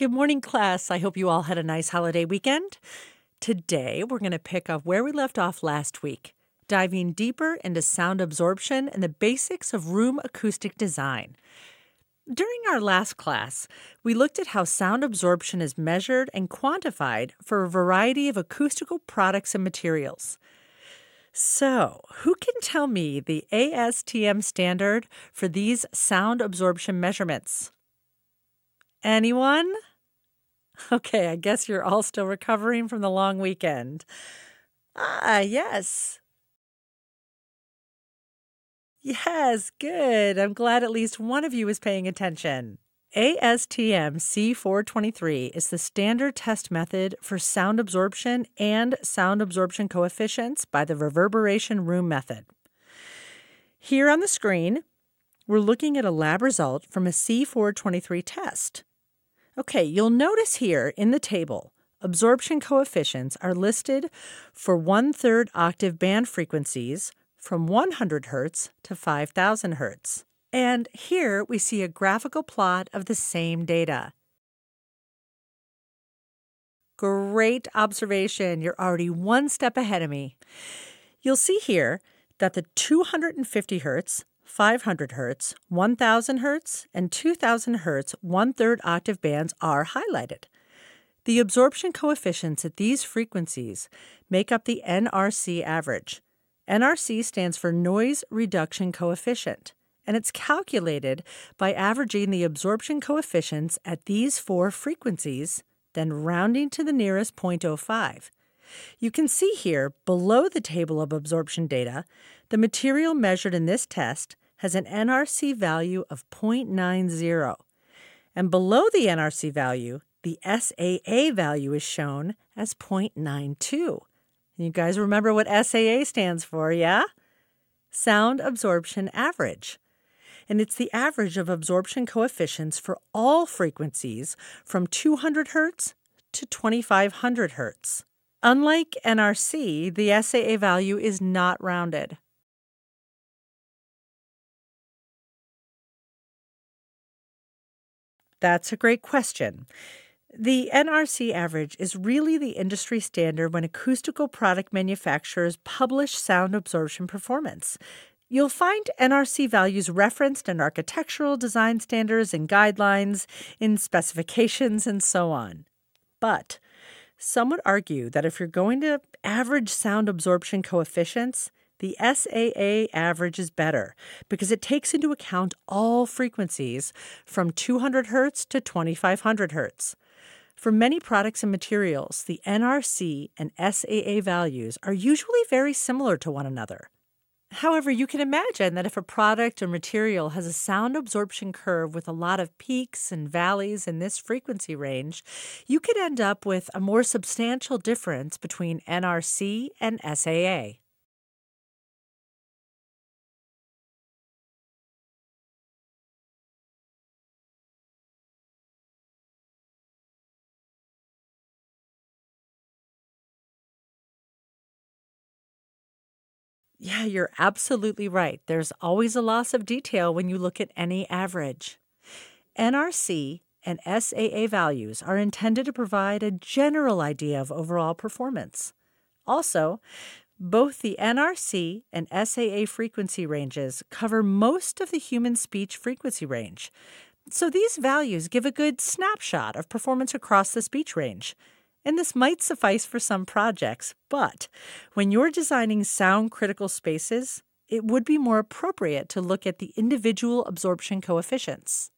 Good morning, class. I hope you all had a nice holiday weekend. Today, we're going to pick up where we left off last week, diving deeper into sound absorption and the basics of room acoustic design. During our last class, we looked at how sound absorption is measured and quantified for a variety of acoustical products and materials. So, who can tell me the ASTM standard for these sound absorption measurements? Anyone? Okay, I guess you're all still recovering from the long weekend. Yes. Yes, good. I'm glad at least one of you is paying attention. ASTM C423 is the standard test method for sound absorption and sound absorption coefficients by the reverberation room method. Here on the screen, we're looking at a lab result from a C423 test. Okay, you'll notice here in the table, absorption coefficients are listed for 1/3 octave band frequencies from 100 Hz to 5,000 Hz. And here we see a graphical plot of the same data. Great observation. You're already one step ahead of me. You'll see here that the 250 Hz, 500 Hz, 1000 Hz, and 2000 Hz 1/3 octave bands are highlighted. The absorption coefficients at these frequencies make up the NRC average. NRC stands for Noise Reduction Coefficient, and it's calculated by averaging the absorption coefficients at these four frequencies, then rounding to the nearest 0.05. You can see here, below the table of absorption data, the material measured in this test has an NRC value of 0.90. And below the NRC value, the SAA value is shown as 0.92. You guys remember what SAA stands for, yeah? Sound Absorption Average. And it's the average of absorption coefficients for all frequencies from 200 Hz to 2500 Hz. Unlike NRC, the SAA value is not rounded. That's a great question. The NRC average is really the industry standard when acoustical product manufacturers publish sound absorption performance. You'll find NRC values referenced in architectural design standards and guidelines, in specifications, and so on. But some would argue that if you're going to average sound absorption coefficients, the SAA average is better because it takes into account all frequencies from 200 Hz to 2500 Hz. For many products and materials, the NRC and SAA values are usually very similar to one another. However, you can imagine that if a product or material has a sound absorption curve with a lot of peaks and valleys in this frequency range, you could end up with a more substantial difference between NRC and SAA. Yeah, you're absolutely right. There's always a loss of detail when you look at any average. NRC and SAA values are intended to provide a general idea of overall performance. Also, both the NRC and SAA frequency ranges cover most of the human speech frequency range. So these values give a good snapshot of performance across the speech range. And this might suffice for some projects, but when you're designing sound critical spaces, it would be more appropriate to look at the individual absorption coefficients.